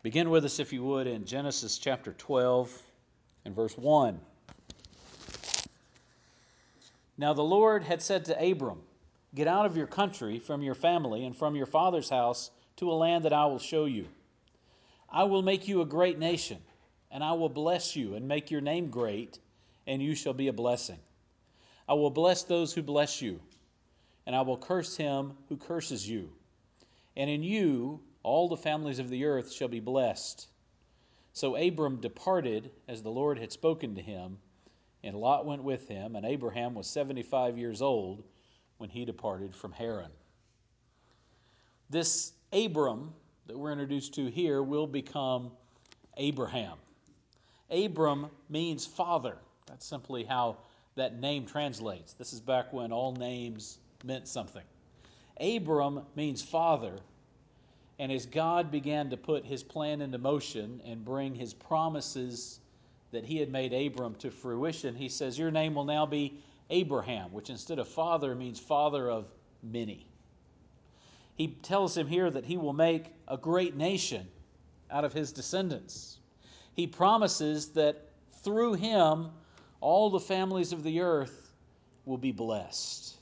Begin with us, if you would, in Genesis chapter 12 and verse 1. Now the Lord had said to Abram, "Get out of your country, from your family, and from your father's house to a land that I will show you. I will make you a great nation, and I will bless you and make your name great, and you shall be a blessing. I will bless those who bless you, and I will curse him who curses you. And in you all the families of the earth shall be blessed." So Abram departed as the Lord had spoken to him, and Lot went with him, and Abraham was 75 years old when he departed from Haran. This Abram that we're introduced to here will become Abraham. Abram means father. That's simply how that name translates. This is back when all names meant something. Abram means father, and as God began to put his plan into motion and bring his promises that he had made Abram to fruition, he says, "Your name will now be Abraham," which instead of father means father of many. He tells him here that he will make a great nation out of his descendants. He promises that through him, all the families of the earth will be blessed.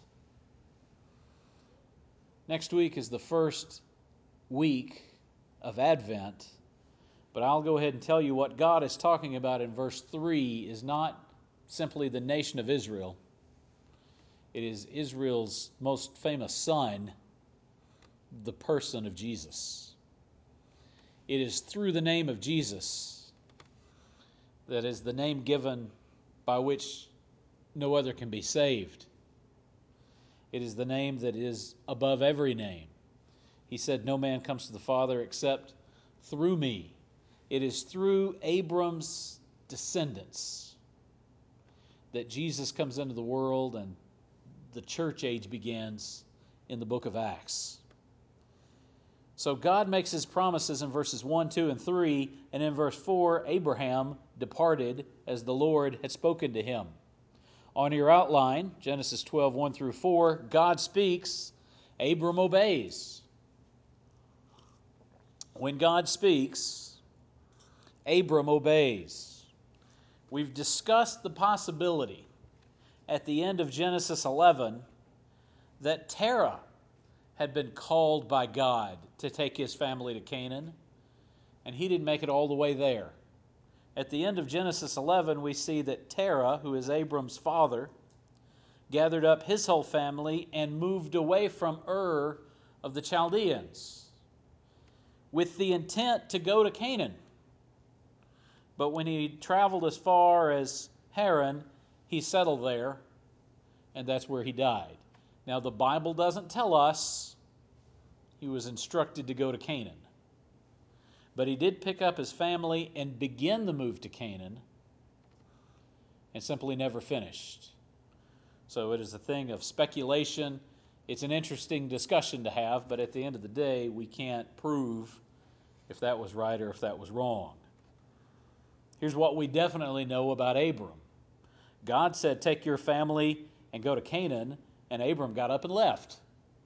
Next week is the first week of Advent, but I'll go ahead and tell you what God is talking about in verse 3 is not simply the nation of Israel. It is Israel's most famous son, the person of Jesus. It is through the name of Jesus that is the name given by which no other can be saved. It is the name that is above every name. He said, "No man comes to the Father except through me." It is through Abram's descendants that Jesus comes into the world and the church age begins in the book of Acts. So God makes his promises in verses 1, 2, and 3, and in verse 4, Abraham departed as the Lord had spoken to him. On your outline, Genesis 12, 1 through 4, God speaks, Abram obeys. When God speaks, Abram obeys. We've discussed the possibility at the end of Genesis 11 that Terah had been called by God to take his family to Canaan, and he didn't make it all the way there. At the end of Genesis 11, we see that Terah, who is Abram's father, gathered up his whole family and moved away from Ur of the Chaldeans with the intent to go to Canaan. But when he traveled as far as Haran, he settled there, and that's where he died. Now, the Bible doesn't tell us he was instructed to go to Canaan. But he did pick up his family and begin the move to Canaan, and simply never finished. So it is a thing of speculation. It's an interesting discussion to have, but at the end of the day, we can't prove if that was right or if that was wrong. Here's what we definitely know about Abram. God said, "Take your family and go to Canaan," and Abram got up and left.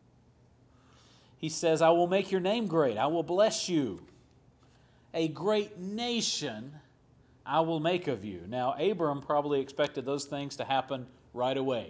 He says, "I will make your name great. I will bless you. A great nation I will make of you." Now, Abram probably expected those things to happen right away.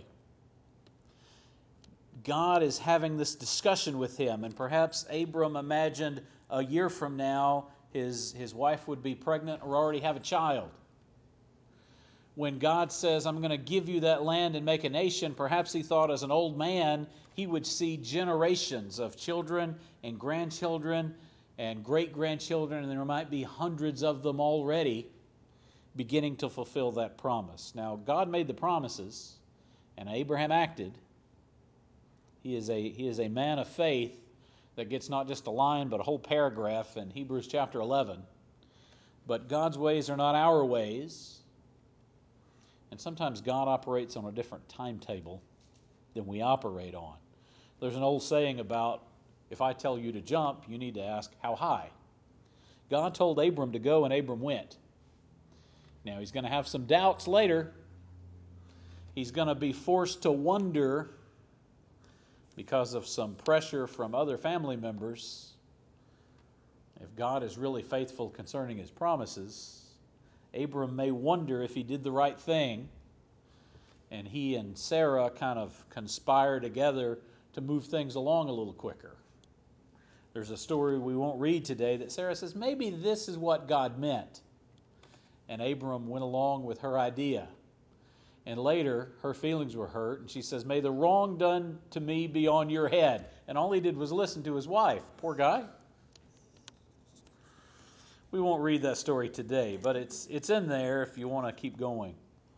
God is having this discussion with him, and perhaps Abram imagined a year from now his wife would be pregnant or already have a child. When God says, "I'm going to give you that land and make a nation," perhaps he thought as an old man he would see generations of children and grandchildren and great-grandchildren, and there might be hundreds of them already beginning to fulfill that promise. Now, God made the promises, and Abraham acted. He is a man of faith that gets not just a line but a whole paragraph in Hebrews chapter 11. But God's ways are not our ways, and sometimes God operates on a different timetable than we operate on. There's an old saying about, if I tell you to jump, you need to ask, how high? God told Abram to go, and Abram went. Now, he's going to have some doubts later. He's going to be forced to wonder because of some pressure from other family members. If God is really faithful concerning his promises, Abram may wonder if he did the right thing, and he and Sarah kind of conspire together to move things along a little quicker. There's a story we won't read today that Sarah says, maybe this is what God meant. And Abram went along with her idea. And later, her feelings were hurt, and she says, may the wrong done to me be on your head. And all he did was listen to his wife. Poor guy. We won't read that story today, but it's in there if you want to keep going.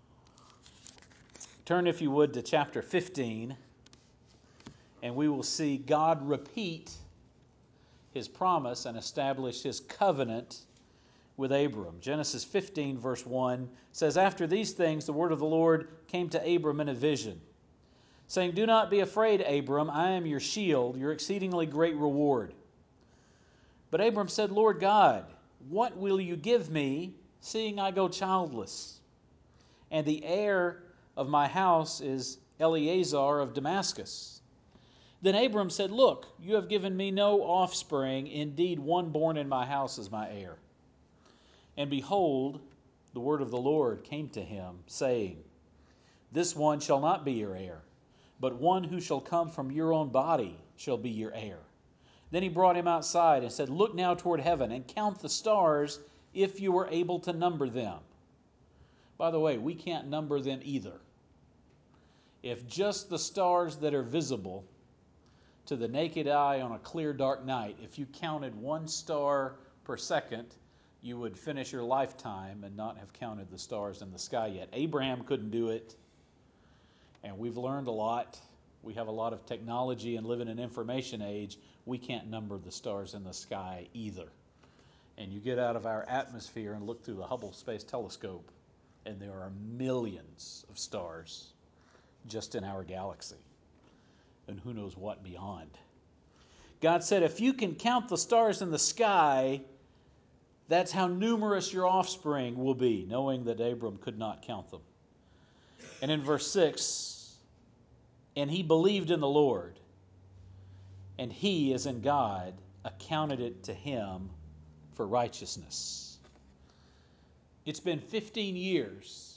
Turn, if you would, to chapter 15, and we will see God repeat his promise and establish his covenant with Abram. Genesis 15, verse 1 says, after these things, the word of the Lord came to Abram in a vision, saying, do not be afraid, Abram, I am your shield, your exceedingly great reward. But Abram said, Lord God, what will you give me, seeing I go childless? And the heir of my house is Eleazar of Damascus. Then Abram said, look, you have given me no offspring. Indeed, one born in my house is my heir. And behold, the word of the Lord came to him, saying, this one shall not be your heir, but one who shall come from your own body shall be your heir. Then he brought him outside and said, look now toward heaven and count the stars if you are able to number them. By the way, we can't number them either. If just the stars that are visible to the naked eye on a clear, dark night, if you counted one star per second, you would finish your lifetime and not have counted the stars in the sky yet. Abraham couldn't do it, and we've learned a lot. We have a lot of technology and live in an information age. We can't number the stars in the sky either. And you get out of our atmosphere and look through the Hubble Space Telescope, and there are millions of stars just in our galaxy, and who knows what beyond. God said, if you can count the stars in the sky, that's how numerous your offspring will be, knowing that Abram could not count them. And in verse 6, and he believed in the Lord, and he, as in God, accounted it to him for righteousness. It's been 15 years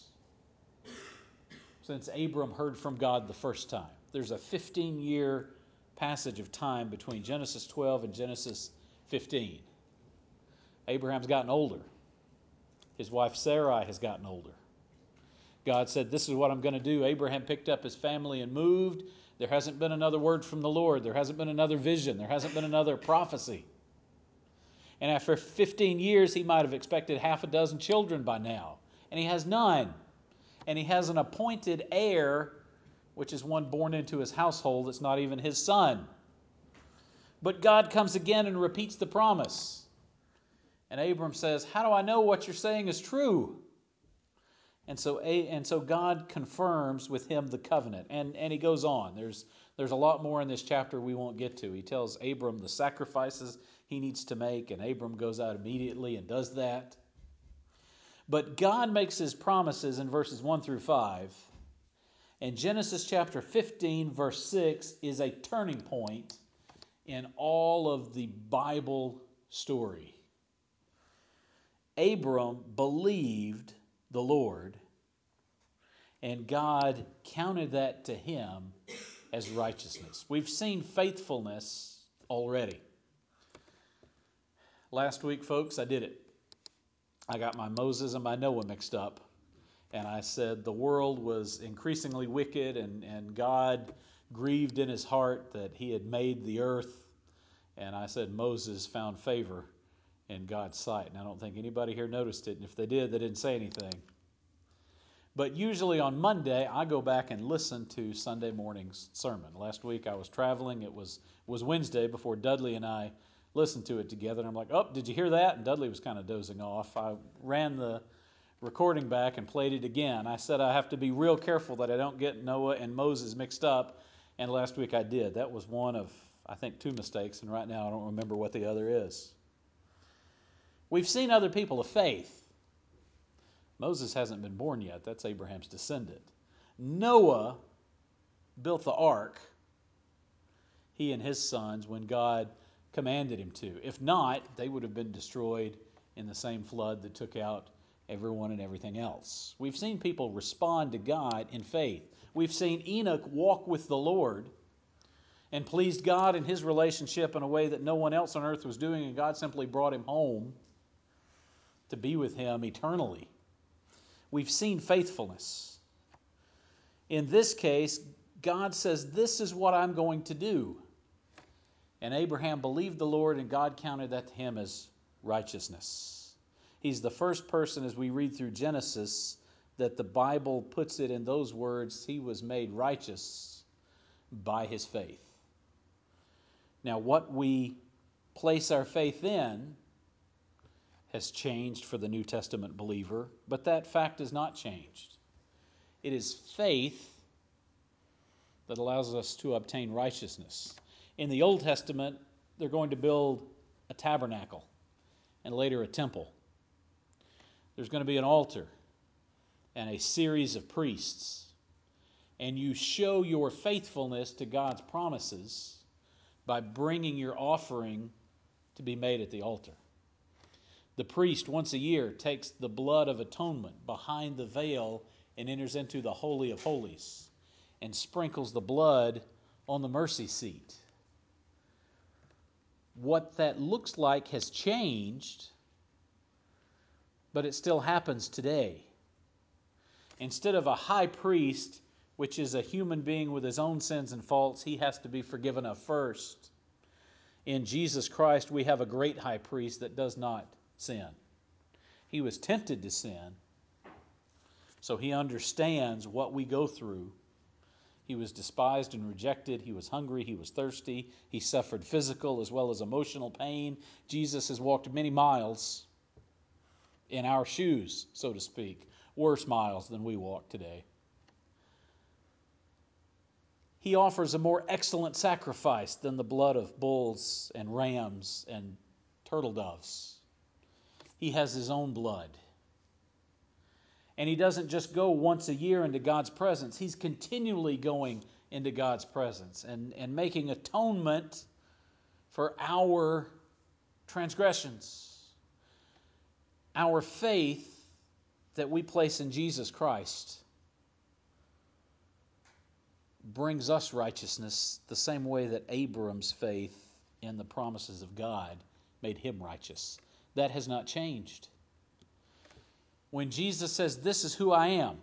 since Abram heard from God the first time. There's a 15-year passage of time between Genesis 12 and Genesis 15. Abraham's gotten older. His wife Sarai has gotten older. God said, this is what I'm going to do. Abraham picked up his family and moved. There hasn't been another word from the Lord. There hasn't been another vision. There hasn't been another prophecy. And after 15 years, he might have expected half a dozen children by now. And he has none. And he has an appointed heir, which is one born into his household that's not even his son. But God comes again and repeats the promise. And Abram says, how do I know what you're saying is true? And so God confirms with him the covenant. And he goes on. There's a lot more in this chapter we won't get to. He tells Abram the sacrifices he needs to make, and Abram goes out immediately and does that. But God makes his promises in verses 1 through 5. And Genesis chapter 15, verse 6 is a turning point in all of the Bible story. Abram believed the Lord, and God counted that to him as righteousness. We've seen faithfulness already. Last week, folks, I did it. I got my Moses and my Noah mixed up, and I said the world was increasingly wicked, and God grieved in his heart that he had made the earth, and I said Moses found favor in God's sight. And I don't think anybody here noticed it, and if they did, they didn't say anything. But usually on Monday, I go back and listen to Sunday morning's sermon. Last week I was traveling. It was Wednesday before Dudley and I listened to it together. And I'm like, oh, did you hear that? And Dudley was kind of dozing off. I ran the recording back and played it again. I said I have to be real careful that I don't get Noah and Moses mixed up. And last week I did. That was one of, I think, 2 mistakes. And right now I don't remember what the other is. We've seen other people of faith. Moses hasn't been born yet. That's Abraham's descendant. Noah built the ark, he and his sons, when God commanded him to. If not, they would have been destroyed in the same flood that took out everyone and everything else. We've seen people respond to God in faith. We've seen Enoch walk with the Lord and pleased God in his relationship in a way that no one else on earth was doing, and God simply brought him home to be with him eternally. We've seen faithfulness. In this case, God says, this is what I'm going to do. And Abraham believed the Lord, and God counted that to him as righteousness. He's the first person, as we read through Genesis, that the Bible puts it in those words, he was made righteous by his faith. Now, what we place our faith in has changed for the New Testament believer, but that fact has not changed. It is faith that allows us to obtain righteousness. In the Old Testament, they're going to build a tabernacle and later a temple. There's going to be an altar and a series of priests. And you show your faithfulness to God's promises by bringing your offering to be made at the altar. The priest, once a year, takes the blood of atonement behind the veil and enters into the Holy of Holies and sprinkles the blood on the mercy seat. What that looks like has changed, but it still happens today. Instead of a high priest, which is a human being with his own sins and faults, he has to be forgiven of first. In Jesus Christ, we have a great high priest that does not sin. He was tempted to sin, so he understands what we go through. He was despised and rejected. He was hungry. He was thirsty. He suffered physical as well as emotional pain. Jesus has walked many miles in our shoes, so to speak, worse miles than we walk today. He offers a more excellent sacrifice than the blood of bulls and rams and turtle doves. He has his own blood. And he doesn't just go once a year into God's presence. He's continually going into God's presence and making atonement for our transgressions. Our faith that we place in Jesus Christ brings us righteousness the same way that Abram's faith in the promises of God made him righteous. That has not changed. When Jesus says, this is who I am,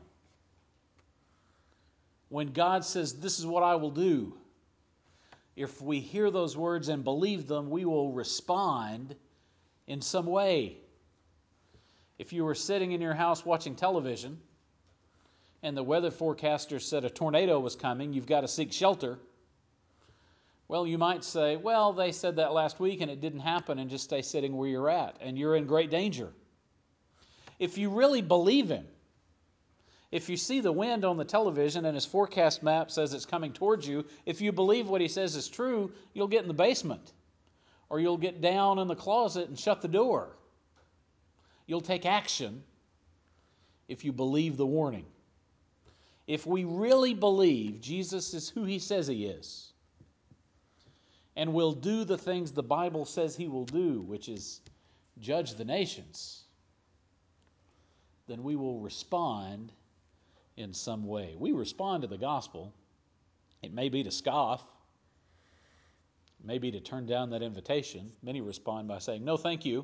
when God says, this is what I will do, if we hear those words and believe them, we will respond in some way. If you were sitting in your house watching television and the weather forecaster said a tornado was coming, you've got to seek shelter. Well, you might say, well, they said that last week and it didn't happen, and just stay sitting where you're at, and you're in great danger. If you really believe him, if you see the wind on the television and his forecast map says it's coming towards you, if you believe what he says is true, you'll get in the basement, or you'll get down in the closet and shut the door. You'll take action if you believe the warning. If we really believe Jesus is who he says he is, and will do the things the Bible says he will do, which is judge the nations, then we will respond in some way. We respond to the gospel. It may be to scoff. It may be to turn down that invitation. Many respond by saying, no, thank you.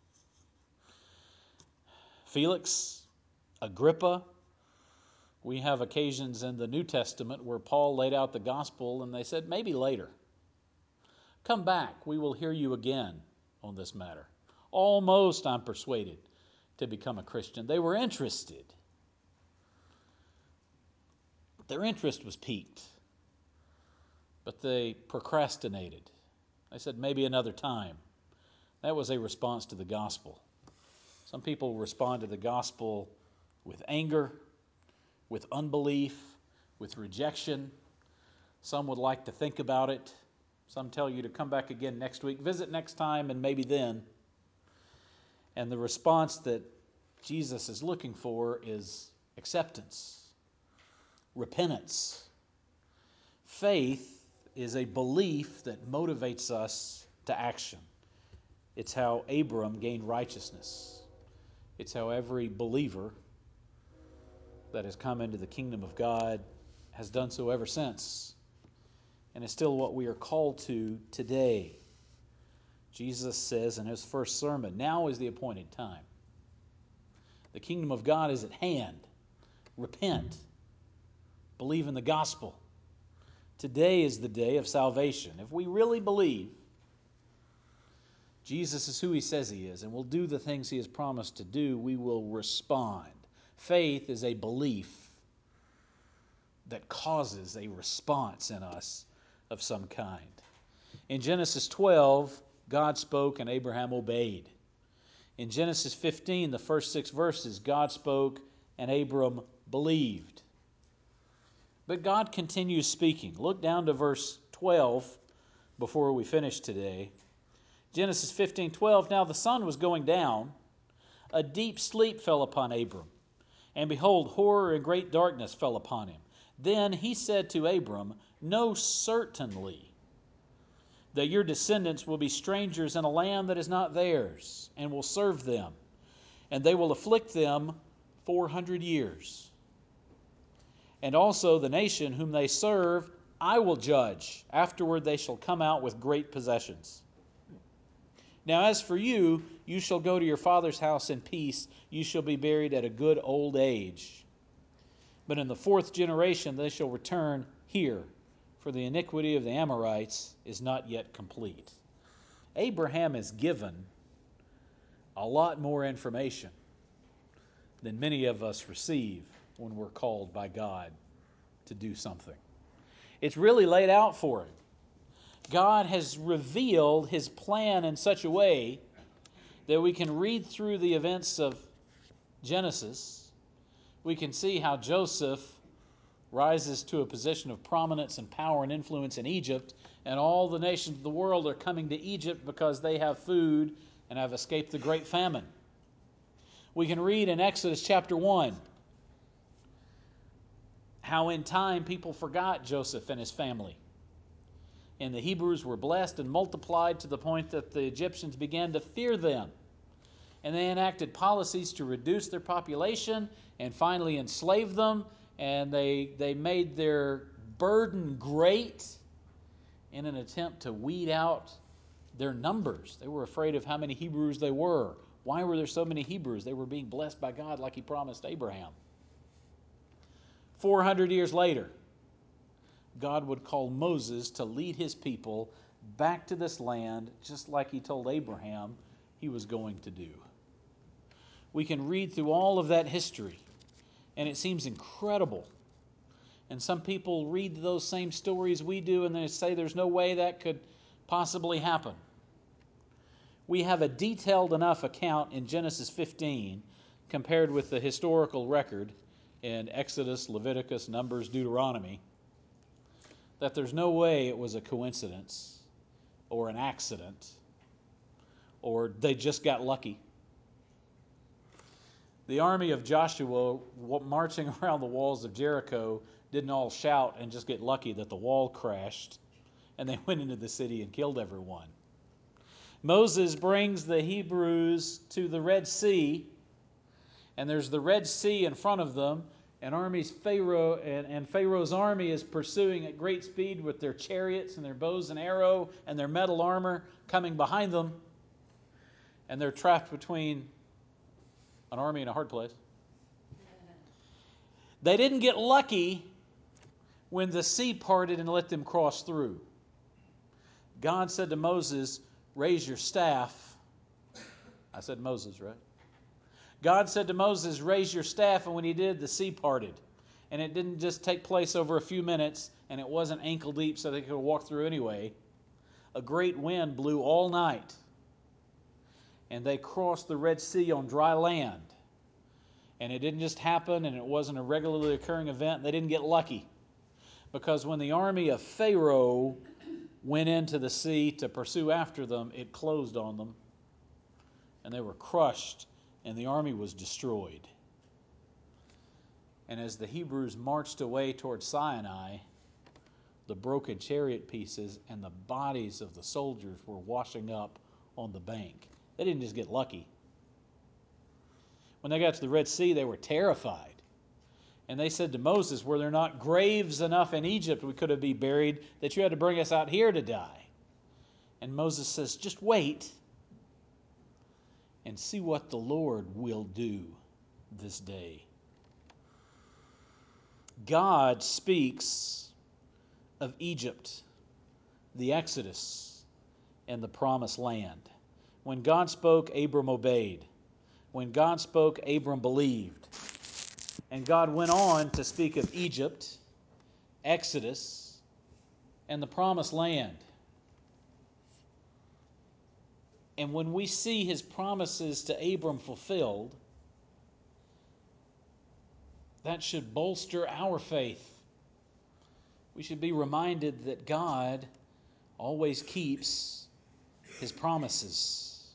Felix, Agrippa, we have occasions in the New Testament where Paul laid out the gospel and they said, maybe later. Come back, we will hear you again on this matter. Almost, I'm persuaded, to become a Christian. They were interested. Their interest was piqued, but they procrastinated. They said, maybe another time. That was a response to the gospel. Some people respond to the gospel with anger, with unbelief, with rejection. Some would like to think about it. Some tell you to come back again next week, visit next time, and maybe then. And the response that Jesus is looking for is acceptance, repentance. Faith is a belief that motivates us to action. It's how Abram gained righteousness. It's how every believer that has come into the kingdom of God has done so ever since. And it's still what we are called to today. Jesus says in his first sermon, now is the appointed time. The kingdom of God is at hand. Repent. Believe in the gospel. Today is the day of salvation. If we really believe Jesus is who he says he is and will do the things he has promised to do, we will respond. Faith is a belief that causes a response in us of some kind. In Genesis 12, God spoke and Abraham obeyed. In Genesis 15, the first 6 verses, God spoke and Abram believed. But God continues speaking. Look down to verse 12 before we finish today. Genesis 15:12, now the sun was going down. A deep sleep fell upon Abram. And behold, horror and great darkness fell upon him. Then he said to Abram, know certainly that your descendants will be strangers in a land that is not theirs, and will serve them, and they will afflict them 400 years. And also the nation whom they serve I will judge. Afterward they shall come out with great possessions. Now as for you, you shall go to your father's house in peace. You shall be buried at a good old age. But in the 4th generation they shall return here, for the iniquity of the Amorites is not yet complete. Abraham is given a lot more information than many of us receive when we're called by God to do something. It's really laid out for him. God has revealed his plan in such a way that we can read through the events of Genesis. We can see how Joseph rises to a position of prominence and power and influence in Egypt, and all the nations of the world are coming to Egypt because they have food and have escaped the great famine. We can read in Exodus chapter 1 how in time people forgot Joseph and his family. And the Hebrews were blessed and multiplied to the point that the Egyptians began to fear them. And they enacted policies to reduce their population and finally enslave them. And they made their burden great in an attempt to weed out their numbers. They were afraid of how many Hebrews they were. Why were there so many Hebrews? They were being blessed by God like he promised Abraham. 400 years later, God would call Moses to lead his people back to this land just like he told Abraham he was going to do. We can read through all of that history, and it seems incredible. And some people read those same stories we do, and they say there's no way that could possibly happen. We have a detailed enough account in Genesis 15 compared with the historical record in Exodus, Leviticus, Numbers, Deuteronomy, that there's no way it was a coincidence or an accident or they just got lucky. The army of Joshua marching around the walls of Jericho didn't all shout and just get lucky that the wall crashed and they went into the city and killed everyone. Moses brings the Hebrews to the Red Sea, and there's the Red Sea in front of them, and Pharaoh's army is pursuing at great speed with their chariots and their bows and arrow and their metal armor coming behind them, and they're trapped between an army and a hard place. They didn't get lucky when the sea parted and let them cross through. God said to Moses, raise your staff. I said Moses, right? God said to Moses, raise your staff, and when he did, the sea parted. And it didn't just take place over a few minutes, and it wasn't ankle deep so they could walk through anyway. A great wind blew all night, and they crossed the Red Sea on dry land. And it didn't just happen, and it wasn't a regularly occurring event. They didn't get lucky, because when the army of Pharaoh went into the sea to pursue after them, it closed on them, and they were crushed, and the army was destroyed. And as the Hebrews marched away toward Sinai, the broken chariot pieces and the bodies of the soldiers were washing up on the bank. They didn't just get lucky. When they got to the Red Sea, they were terrified. And they said to Moses, were there not graves enough in Egypt we could have been buried that you had to bring us out here to die? And Moses says, just wait and see what the Lord will do this day. God speaks of Egypt, the Exodus, and the Promised Land. When God spoke, Abram obeyed. When God spoke, Abram believed. And God went on to speak of Egypt, Exodus, and the Promised Land. And when we see his promises to Abram fulfilled, that should bolster our faith. We should be reminded that God always keeps his promises.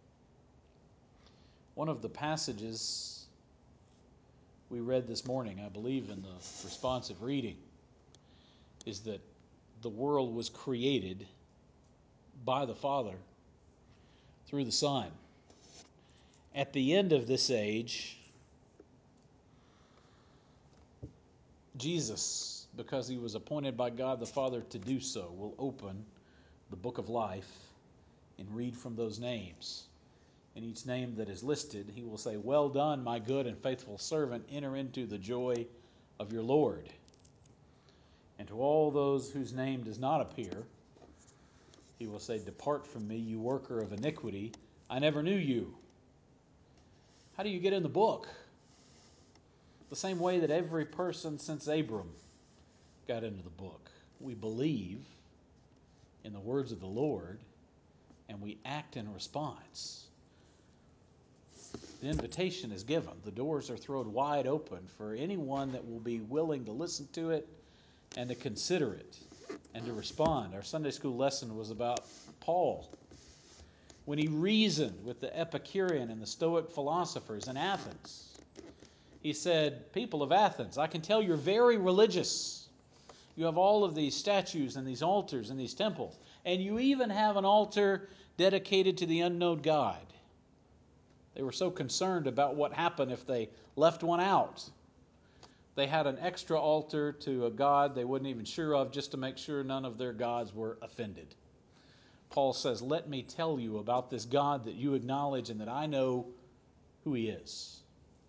One of the passages we read this morning, I believe in the responsive reading, is that the world was created by the Father through the Son. At the end of this age, Jesus, because he was appointed by God the Father to do so, will open the book of life and read from those names. And each name that is listed, he will say, well done, my good and faithful servant, enter into the joy of your Lord. And to all those whose name does not appear, he will say, depart from me, you worker of iniquity, I never knew you. How do you get in the book? The same way that every person since Abram got into the book. We believe in the words of the Lord, and we act in response. The invitation is given. The doors are thrown wide open for anyone that will be willing to listen to it and to consider it and to respond. Our Sunday school lesson was about Paul. When he reasoned with the Epicurean and the Stoic philosophers in Athens, he said, people of Athens, I can tell you're very religious. You have all of these statues and these altars and these temples, and you even have an altar dedicated to the unknown God. They were so concerned about what happened if they left one out. They had an extra altar to a god they wasn't even sure of, just to make sure none of their gods were offended. Paul says, let me tell you about this God that you acknowledge and that I know who he is.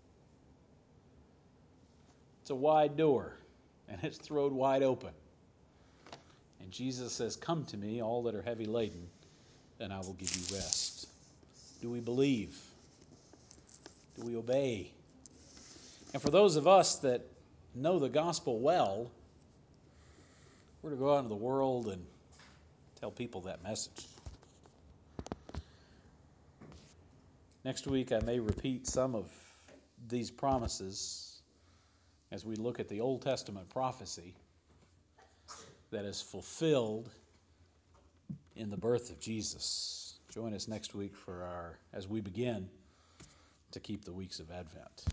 It's a wide door, and it's thrown wide open. And Jesus says, come to me, all that are heavy laden, and I will give you rest. Do we believe? Do we obey? And for those of us that know the gospel well, we're to go out into the world and tell people that message. Next week, I may repeat some of these promises as we look at the Old Testament prophecy that is fulfilled in the birth of Jesus. Join us next week as we begin to keep the weeks of Advent.